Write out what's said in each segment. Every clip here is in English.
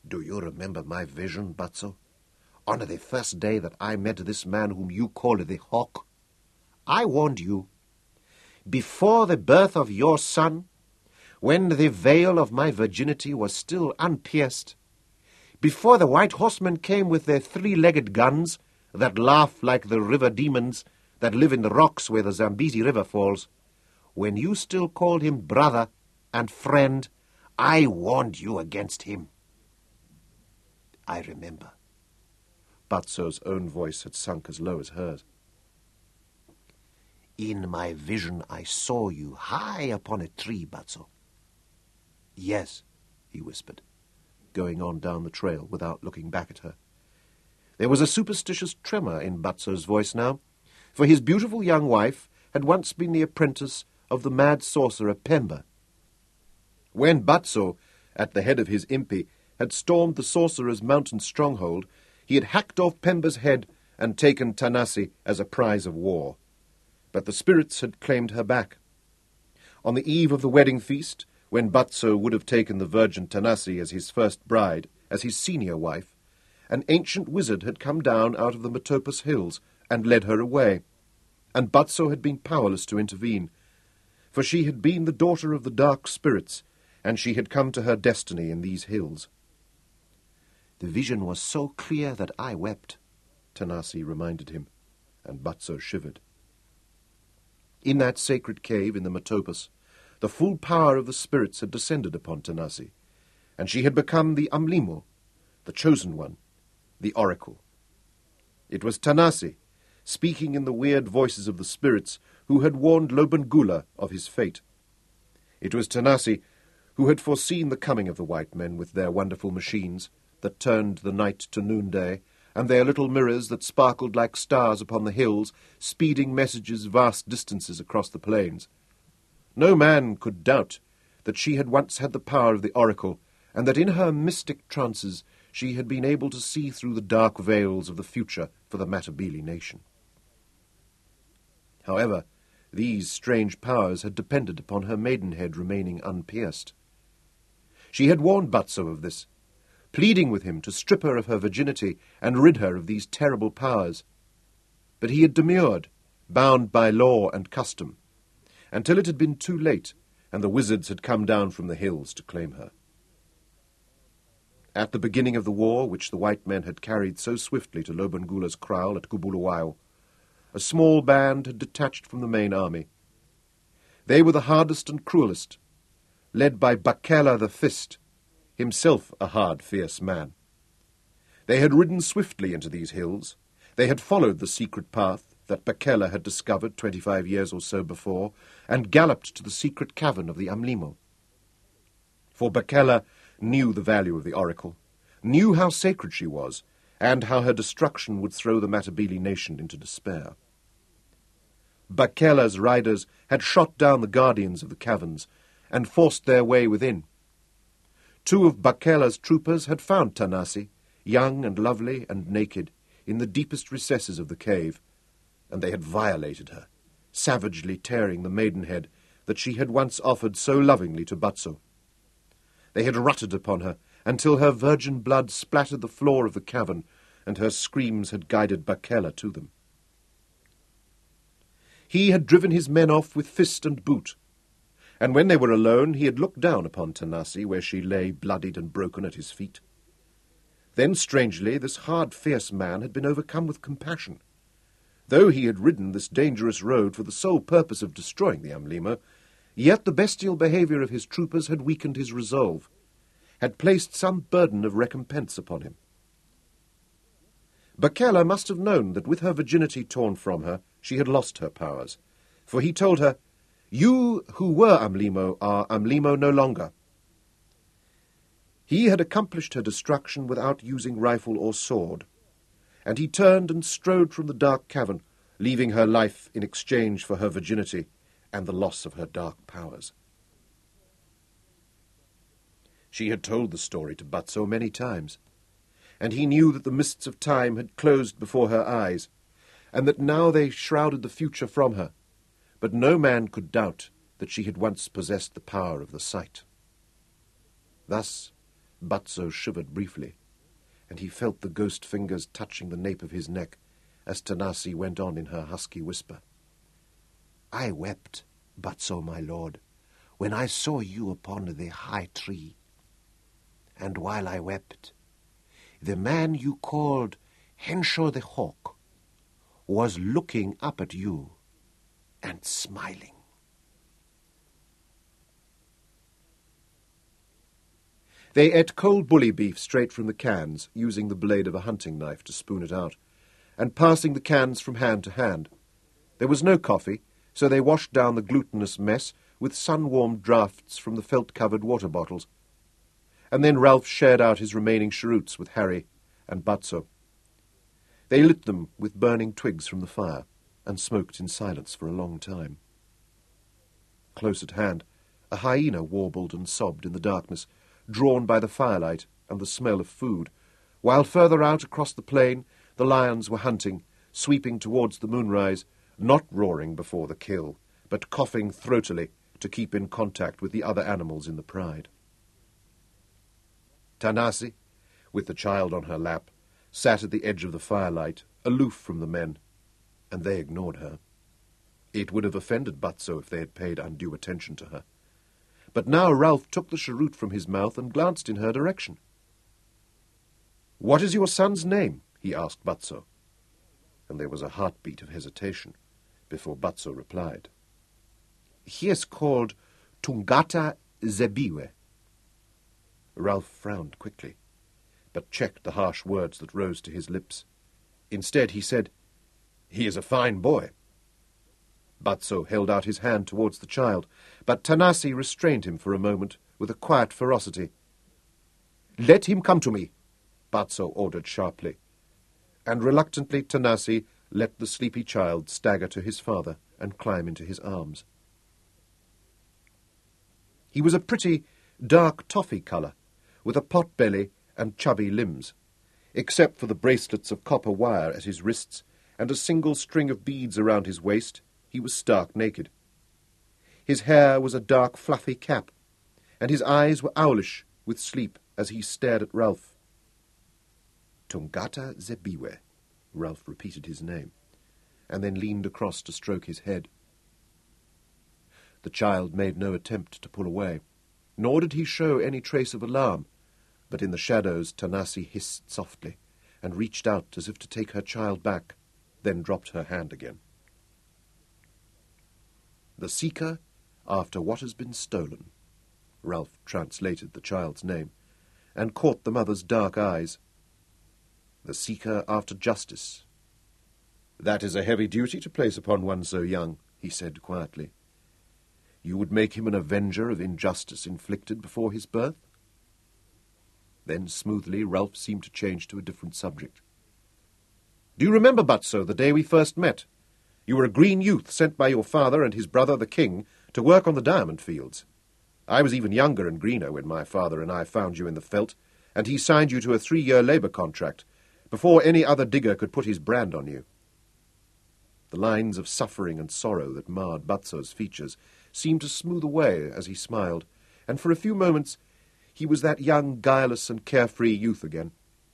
Do you remember my vision, Batso? On the first day that I met this man whom you call the Hawk, I warned you. Before the birth of your son, when the veil of my virginity was still unpierced, before the white horsemen came with their three-legged guns that laugh like the river demons that live in the rocks where the Zambezi River falls, when you still called him brother and friend, I warned you against him. I remember. Batso's own voice had sunk as low as hers. In my vision I saw you high upon a tree, Batso. Yes, he whispered, going on down the trail without looking back at her. There was a superstitious tremor in Batso's voice now, for his beautiful young wife had once been the apprentice of the mad sorcerer Pemba. When Batso, at the head of his impi, had stormed the sorcerer's mountain stronghold, he had hacked off Pemba's head and taken Tanasi as a prize of war. But the spirits had claimed her back. On the eve of the wedding feast, when Batso would have taken the virgin Tanasi as his first bride, as his senior wife, an ancient wizard had come down out of the Matopus hills and led her away, and Batso had been powerless to intervene, for she had been the daughter of the dark spirits, and she had come to her destiny in these hills. The vision was so clear that I wept, Tanasi reminded him, and Batso shivered. In that sacred cave in the Matopus, the full power of the spirits had descended upon Tanasi, and she had become the Amlimo, the chosen one, the oracle. It was Tanasi, speaking in the weird voices of the spirits, who had warned Lobengula of his fate. It was Tanasi who had foreseen the coming of the white men with their wonderful machines that turned the night to noonday, and their little mirrors that sparkled like stars upon the hills, speeding messages vast distances across the plains. No man could doubt that she had once had the power of the oracle, and that in her mystic trances she had been able to see through the dark veils of the future for the Matabele nation. However, these strange powers had depended upon her maidenhead remaining unpierced. She had warned Batso of this, pleading with him to strip her of her virginity and rid her of these terrible powers. But he had demurred, bound by law and custom, until it had been too late, and the wizards had come down from the hills to claim her. At the beginning of the war, which the white men had carried so swiftly to Lobengula's kraal at Kubuluwayo, a small band had detached from the main army. They were the hardest and cruelest, led by Bakela the Fist, himself a hard, fierce man. They had ridden swiftly into these hills. They had followed the secret path that Bakela had discovered 25 years or so before, and galloped to the secret cavern of the Amlimo. For Bakela knew the value of the oracle, knew how sacred she was, and how her destruction would throw the Matabele nation into despair. Bakela's riders had shot down the guardians of the caverns and forced their way within. 2 of Bakela's troopers had found Tanasi, young and lovely and naked, in the deepest recesses of the cave, and they had violated her, savagely tearing the maidenhead that she had once offered so lovingly to Batso. They had rutted upon her until her virgin blood splattered the floor of the cavern, and her screams had guided Bakela to them. He had driven his men off with fist and boot, and when they were alone he had looked down upon Tanasi where she lay bloodied and broken at his feet. Then, strangely, this hard, fierce man had been overcome with compassion. Though he had ridden this dangerous road for the sole purpose of destroying the Amlimo, yet the bestial behaviour of his troopers had weakened his resolve, had placed some burden of recompense upon him. Bakela must have known that with her virginity torn from her, she had lost her powers, for he told her, "You who were Amlimo are Amlimo no longer." He had accomplished her destruction without using rifle or sword, and he turned and strode from the dark cavern, leaving her life in exchange for her virginity and the loss of her dark powers. She had told the story to Batso many times, and he knew that the mists of time had closed before her eyes, and that now they shrouded the future from her, but no man could doubt that she had once possessed the power of the sight. Thus, Butso shivered briefly, and he felt the ghost fingers touching the nape of his neck as Tanasi went on in her husky whisper. "I wept, Butso, my lord, when I saw you upon the high tree. And while I wept, the man you called Henshaw the Hawk was looking up at you and smiling." They ate cold bully beef straight from the cans, using the blade of a hunting knife to spoon it out, and passing the cans from hand to hand. There was no coffee, so they washed down the glutinous mess with sun-warmed draughts from the felt-covered water bottles. And then Ralph shared out his remaining cheroots with Harry and Butso. They lit them with burning twigs from the fire, and smoked in silence for a long time. Close at hand, a hyena warbled and sobbed in the darkness, drawn by the firelight and the smell of food, while further out across the plain the lions were hunting, sweeping towards the moonrise, not roaring before the kill, but coughing throatily to keep in contact with the other animals in the pride. Tanasi, with the child on her lap, sat at the edge of the firelight, aloof from the men, and they ignored her. It would have offended Butso if they had paid undue attention to her. But now Ralph took the cheroot from his mouth and glanced in her direction. "What is your son's name?" he asked Butso. And there was a heartbeat of hesitation before Butso replied. "He is called Tungata Zebiwe." Ralph frowned quickly, but checked the harsh words that rose to his lips. Instead he said, "He is a fine boy." Butso held out his hand towards the child, but Tanasi restrained him for a moment with a quiet ferocity. "Let him come to me," Butso ordered sharply, and reluctantly Tanasi let the sleepy child stagger to his father and climb into his arms. He was a pretty, dark toffee colour, with a pot belly and chubby limbs. Except for the bracelets of copper wire at his wrists and a single string of beads around his waist, he was stark naked. His hair was a dark, fluffy cap, and his eyes were owlish with sleep as he stared at Ralph. "Tungata Zebiwe," Ralph repeated his name, and then leaned across to stroke his head. The child made no attempt to pull away, nor did he show any trace of alarm, but in the shadows Tanasi hissed softly and reached out as if to take her child back, then dropped her hand again. "The seeker after what has been stolen," Ralph translated the child's name, and caught the mother's dark eyes. "The seeker after justice." "That is a heavy duty to place upon one so young," he said quietly. "You would make him an avenger of injustice inflicted before his birth?" Then, smoothly, Ralph seemed to change to a different subject. "Do you remember, Butso, the day we first met? You were a green youth sent by your father and his brother, the king, to work on the diamond fields. I was even younger and greener when my father and I found you in the veldt, and he signed you to a 3-year labour contract, before any other digger could put his brand on you." The lines of suffering and sorrow that marred Butso's features seemed to smooth away as he smiled, and for a few moments he was that young, guileless and carefree youth again.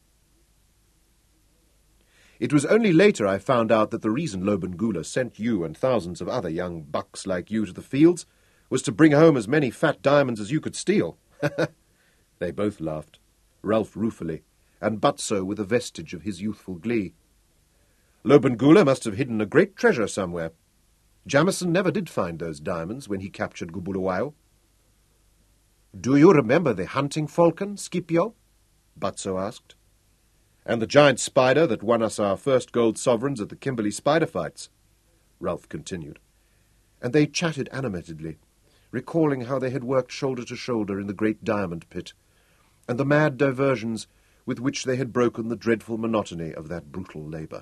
"It was only later I found out that the reason Lobengula sent you and thousands of other young bucks like you to the fields was to bring home as many fat diamonds as you could steal." They both laughed, Ralph ruefully, and Butso with a vestige of his youthful glee. "Lobengula must have hidden a great treasure somewhere. Jamison never did find those diamonds when he captured Gubulawayo." "Do you remember the hunting falcon, Scipio?" Butso asked. "And the giant spider that won us our first gold sovereigns at the Kimberley spider fights," Ralph continued. And they chatted animatedly, recalling how they had worked shoulder to shoulder in the great diamond pit, and the mad diversions with which they had broken the dreadful monotony of that brutal labour.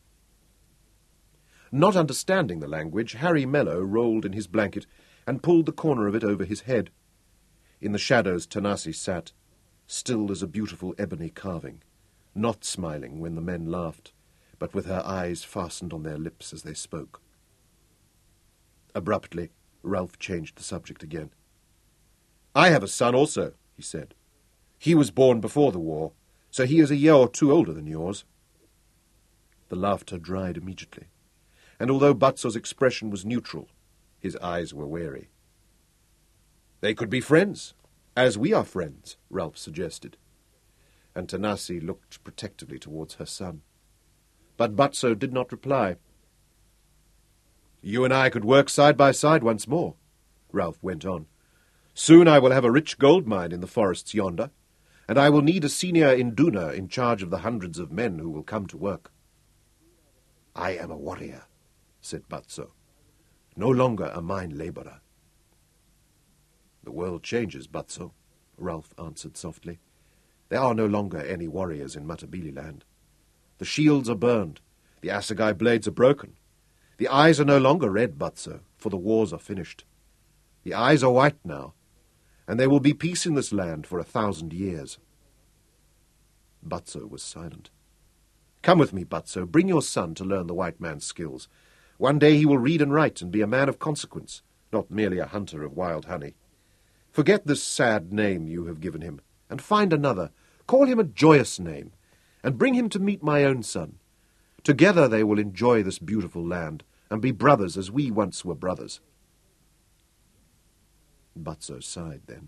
Not understanding the language, Harry Mello rolled in his blanket and pulled the corner of it over his head. In the shadows Tanasi sat, still as a beautiful ebony carving, not smiling when the men laughed, but with her eyes fastened on their lips as they spoke. Abruptly, Ralph changed the subject again. "I have a son also," he said. He was born before the war, so he is a year or two older than yours." The laughter dried immediately, and although Batso's expression was neutral, his eyes were wary. "They could be friends, as we are friends," Ralph suggested, and Tanasi looked protectively towards her son. But Batso did not reply. "You and I could work side by side once more," Ralph went on. "Soon I will have a rich gold mine in the forests yonder, and I will need a senior induna in charge of the hundreds of men who will come to work." "I am a warrior," said Batso, "no longer a mine labourer." "The world changes, Batso," Ralph answered softly. "There are no longer any warriors in Matabele land. The shields are burned, the assegai blades are broken. The eyes are no longer red, Batso, for the wars are finished. The eyes are white now, and there will be peace in this land for 1,000 years. Batso was silent. "Come with me, Batso. Bring your son to learn the white man's skills. One day he will read and write and be a man of consequence, not merely a hunter of wild honey. Forget this sad name you have given him, and find another. Call him a joyous name, and bring him to meet my own son. Together they will enjoy this beautiful land, and be brothers as we once were brothers." Batso sighed then.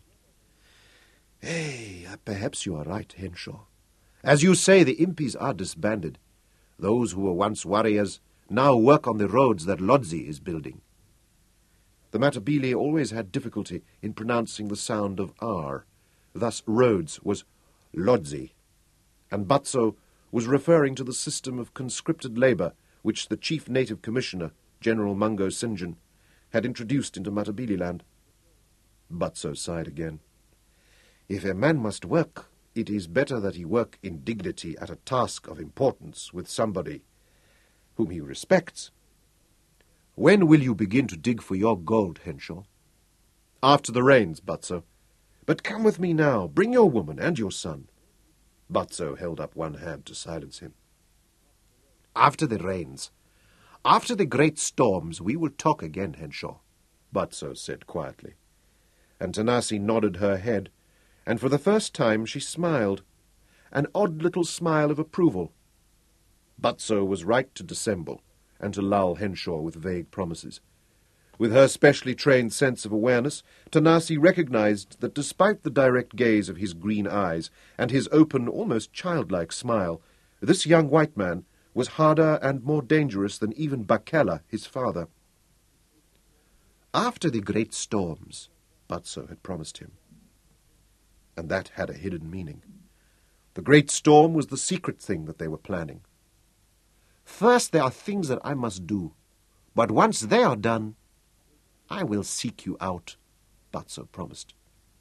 Perhaps you are right, Henshaw. As you say, the impis are disbanded. Those who were once warriors now work on the roads that Lodzi is building." The Matabele always had difficulty in pronouncing the sound of R. Thus Rhodes was Lodzi, and Batso was referring to the system of conscripted labour which the chief native commissioner, General Mungo St. John, had introduced into Matabele land. Batso sighed again. "If a man must work, it is better that he work in dignity at a task of importance with somebody whom he respects. When will you begin to dig for your gold, Henshaw?" "After the rains, Batso. But come with me now. Bring your woman and your son." Batso held up one hand to silence him. "After the rains, after the great storms, we will talk again, Henshaw," Batso said quietly. And Tanasi nodded her head, and for the first time she smiled, an odd little smile of approval. Batso was right to dissemble, and to lull Henshaw with vague promises. With her specially trained sense of awareness, Tanasi recognized that despite the direct gaze of his green eyes and his open, almost childlike smile, this young white man was harder and more dangerous than even Bakela, his father. "After the great storms," Batso had promised him. And that had a hidden meaning. The great storm was the secret thing that they were planning. "First there are things that I must do, but once they are done, I will seek you out," Batso promised.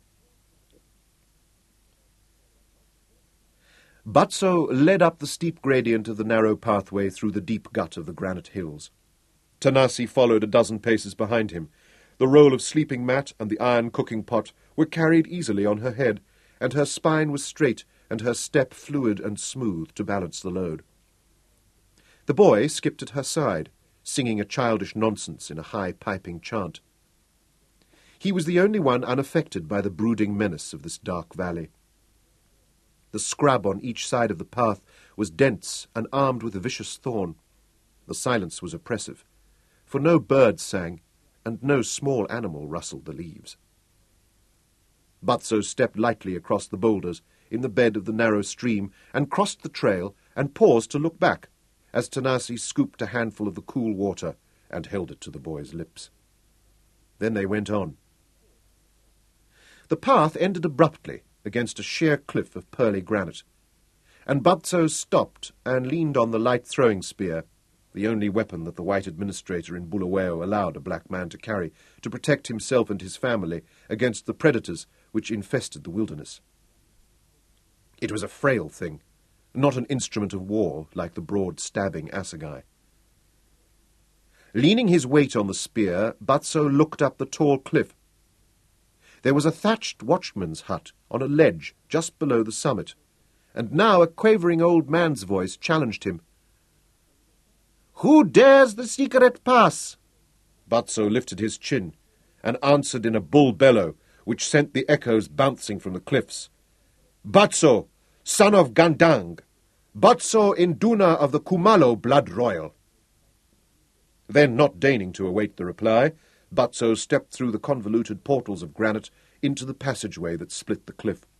Batso led up the steep gradient of the narrow pathway through the deep gut of the granite hills. Tanasi followed a dozen paces behind him. The roll of sleeping mat and the iron cooking pot were carried easily on her head, and her spine was straight and her step fluid and smooth to balance the load. The boy skipped at her side, singing a childish nonsense in a high piping chant. He was the only one unaffected by the brooding menace of this dark valley. The scrub on each side of the path was dense and armed with vicious thorn. The silence was oppressive, for no bird sang, and no small animal rustled the leaves. Batso stepped lightly across the boulders in the bed of the narrow stream and crossed the trail and paused to look back as Tanasi scooped a handful of the cool water and held it to the boy's lips. Then they went on. The path ended abruptly against a sheer cliff of pearly granite, and Batso stopped and leaned on the light throwing spear, the only weapon that the white administrator in Bulawayo allowed a black man to carry to protect himself and his family against the predators which infested the wilderness. It was a frail thing, not an instrument of war like the broad stabbing assegai. Leaning his weight on the spear, Batso looked up the tall cliff. There was a thatched watchman's hut on a ledge just below the summit, and now a quavering old man's voice challenged him. "Who dares the secret pass?" Batso lifted his chin and answered in a bull bellow which sent the echoes bouncing from the cliffs. Batso, son of Gandang. Batso Induna of the Kumalo blood royal. Then, not deigning to await the reply, Batso stepped through the convoluted portals of granite into the passageway that split the cliff.